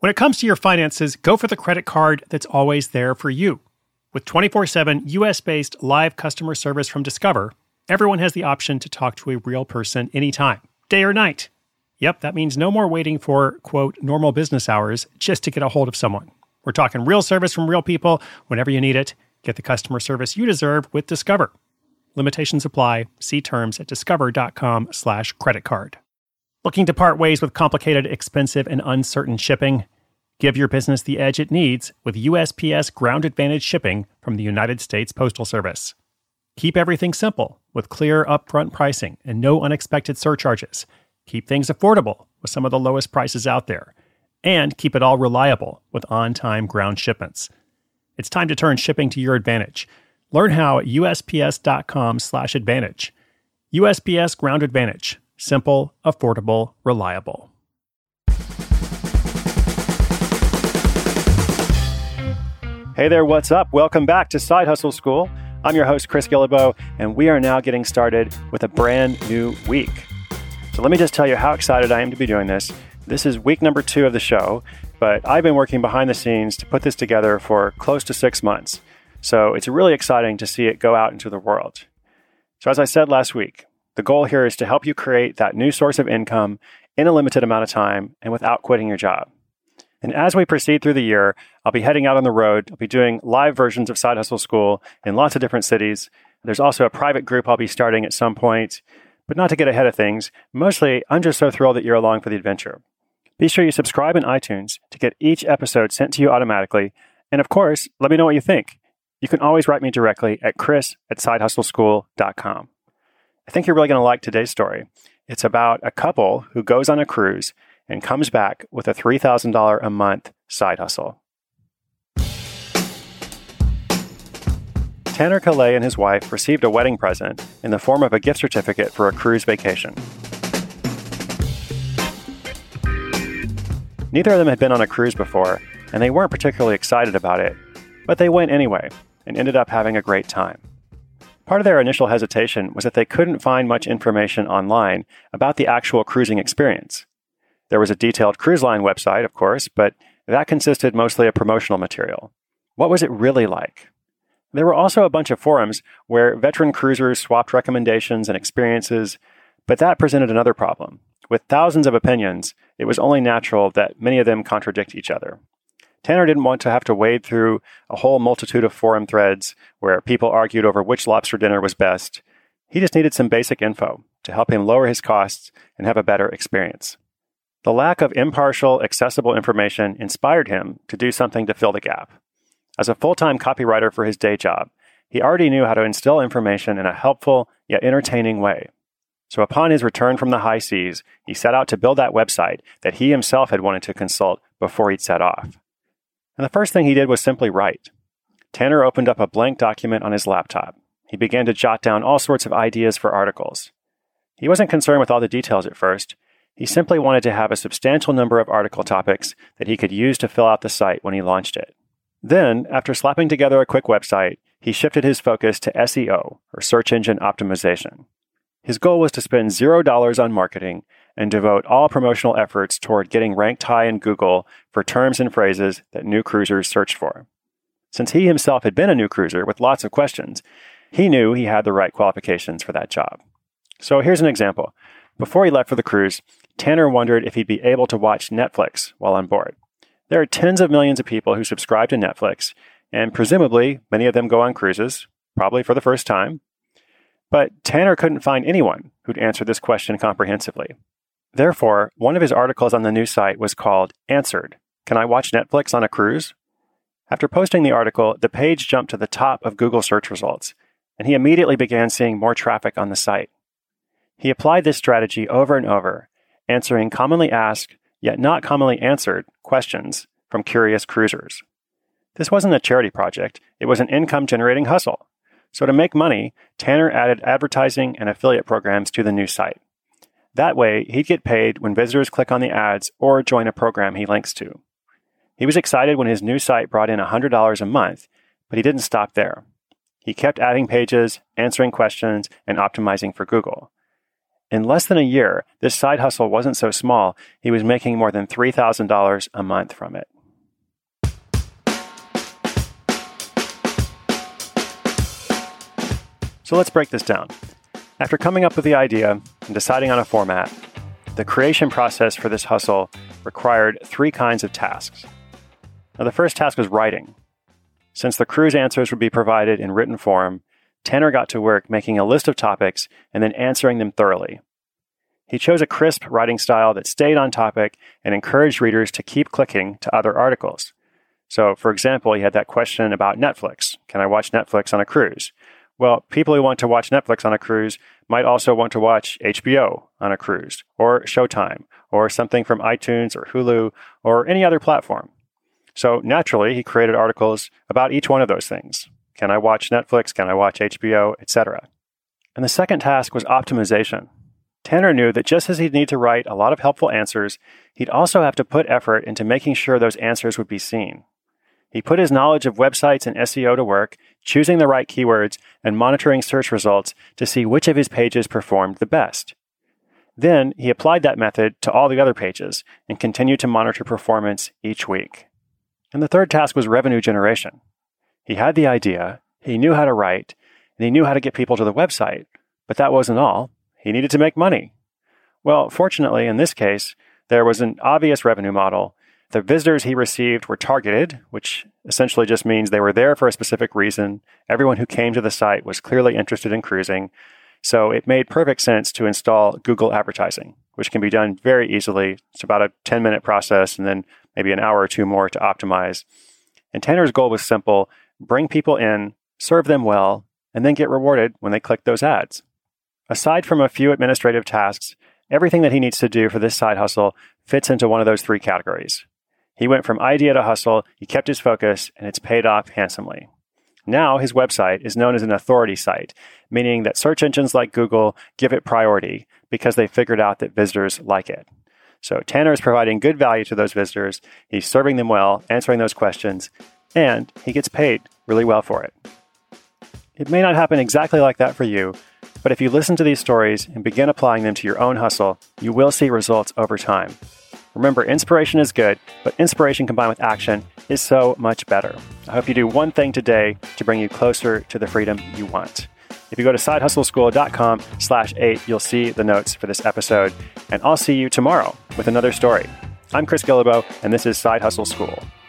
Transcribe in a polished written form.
When it comes to your finances, go for the credit card that's always there for you. With 24/7 US-based live customer service from Discover, everyone has the option to talk to a real person anytime, day or night. Yep, that means no more waiting for, quote, normal business hours just to get a hold of someone. We're talking real service from real people whenever you need it. Get the customer service you deserve with Discover. Limitations apply. See terms at discover.com/creditcard. Looking to part ways with complicated, expensive, and uncertain shipping? Give your business the edge it needs with USPS Ground Advantage shipping from the United States Postal Service. Keep everything simple with clear upfront pricing and no unexpected surcharges. Keep things affordable with some of the lowest prices out there. And keep it all reliable with on-time ground shipments. It's time to turn shipping to your advantage. Learn how at USPS.com/advantage. USPS Ground Advantage. Simple, affordable, reliable. Hey there, what's up? Welcome back to Side Hustle School. I'm your host, Chris Guillebeau, and we are now getting started with a brand new week. So let me just tell you how excited I am to be doing this. This is week number 2 of the show, but I've been working behind the scenes to put this together for close to 6 months. So it's really exciting to see it go out into the world. So as I said last week, the goal here is to help you create that new source of income in a limited amount of time and without quitting your job. And as we proceed through the year, I'll be heading out on the road. I'll be doing live versions of Side Hustle School in lots of different cities. There's also a private group I'll be starting at some point. But not to get ahead of things, mostly I'm just so thrilled that you're along for the adventure. Be sure you subscribe in iTunes to get each episode sent to you automatically. And of course, let me know what you think. You can always write me directly at chris@sidehustleschool.com. I think you're really going to like today's story. It's about a couple who goes on a cruise and comes back with a $3,000 a month side hustle. Tanner Calais and his wife received a wedding present in the form of a gift certificate for a cruise vacation. Neither of them had been on a cruise before, and they weren't particularly excited about it, but they went anyway and ended up having a great time. Part of their initial hesitation was that they couldn't find much information online about the actual cruising experience. There was a detailed cruise line website, of course, but that consisted mostly of promotional material. What was it really like? There were also a bunch of forums where veteran cruisers swapped recommendations and experiences, but that presented another problem. With thousands of opinions, it was only natural that many of them contradict each other. Tanner didn't want to have to wade through a whole multitude of forum threads where people argued over which lobster dinner was best. He just needed some basic info to help him lower his costs and have a better experience. The lack of impartial, accessible information inspired him to do something to fill the gap. As a full-time copywriter for his day job, he already knew how to instill information in a helpful yet entertaining way. So upon his return from the high seas, he set out to build that website that he himself had wanted to consult before he'd set off. And the first thing he did was simply write. Tanner opened up a blank document on his laptop. He began to jot down all sorts of ideas for articles. He wasn't concerned with all the details at first. He simply wanted to have a substantial number of article topics that he could use to fill out the site when he launched it. Then, after slapping together a quick website, he shifted his focus to SEO, or search engine optimization. His goal was to spend $0 on marketing and devote all promotional efforts toward getting ranked high in Google for terms and phrases that new cruisers searched for. Since he himself had been a new cruiser with lots of questions, he knew he had the right qualifications for that job. So here's an example. Before he left for the cruise, Tanner wondered if he'd be able to watch Netflix while on board. There are tens of millions of people who subscribe to Netflix, and presumably many of them go on cruises, probably for the first time. But Tanner couldn't find anyone who'd answer this question comprehensively. Therefore, one of his articles on the new site was called Answered: Can I Watch Netflix on a Cruise? After posting the article, the page jumped to the top of Google search results, and he immediately began seeing more traffic on the site. He applied this strategy over and over, answering commonly asked, yet not commonly answered, questions from curious cruisers. This wasn't a charity project, it was an income-generating hustle. So to make money, Tanner added advertising and affiliate programs to the new site. That way, he'd get paid when visitors click on the ads or join a program he links to. He was excited when his new site brought in $100 a month, but he didn't stop there. He kept adding pages, answering questions, and optimizing for Google. In less than a year, this side hustle wasn't so small, he was making more than $3,000 a month from it. So let's break this down. After coming up with the idea and deciding on a format, the creation process for this hustle required 3 kinds of tasks. Now, the first task was writing. Since the crew's answers would be provided in written form, Tanner got to work making a list of topics and then answering them thoroughly. He chose a crisp writing style that stayed on topic and encouraged readers to keep clicking to other articles. So, for example, he had that question about Netflix. Can I watch Netflix on a cruise? Well, people who want to watch Netflix on a cruise might also want to watch HBO on a cruise, or Showtime, or something from iTunes or Hulu, or any other platform. So naturally, he created articles about each one of those things. Can I watch Netflix? Can I watch HBO? Etc. And the second task was optimization. Tanner knew that just as he'd need to write a lot of helpful answers, he'd also have to put effort into making sure those answers would be seen. He put his knowledge of websites and SEO to work, choosing the right keywords and monitoring search results to see which of his pages performed the best. Then he applied that method to all the other pages and continued to monitor performance each week. And the third task was revenue generation. He had the idea, he knew how to write, and he knew how to get people to the website, but that wasn't all. He needed to make money. Well, fortunately, in this case, there was an obvious revenue model. The visitors he received were targeted, which essentially just means they were there for a specific reason. Everyone who came to the site was clearly interested in cruising. So it made perfect sense to install Google advertising, which can be done very easily. It's about a 10-minute process and then maybe an hour or 2 more to optimize. And Tanner's goal was simple: bring people in, serve them well, and then get rewarded when they click those ads. Aside from a few administrative tasks, everything that he needs to do for this side hustle fits into one of those 3 categories. He went from idea to hustle, he kept his focus, and it's paid off handsomely. Now his website is known as an authority site, meaning that search engines like Google give it priority because they figured out that visitors like it. So Tanner is providing good value to those visitors, he's serving them well, answering those questions, and he gets paid really well for it. It may not happen exactly like that for you, but if you listen to these stories and begin applying them to your own hustle, you will see results over time. Remember, inspiration is good, but inspiration combined with action is so much better. I hope you do one thing today to bring you closer to the freedom you want. If you go to sidehustleschool.com/8, you'll see the notes for this episode, and I'll see you tomorrow with another story. I'm Chris Guillebeau, and this is Side Hustle School.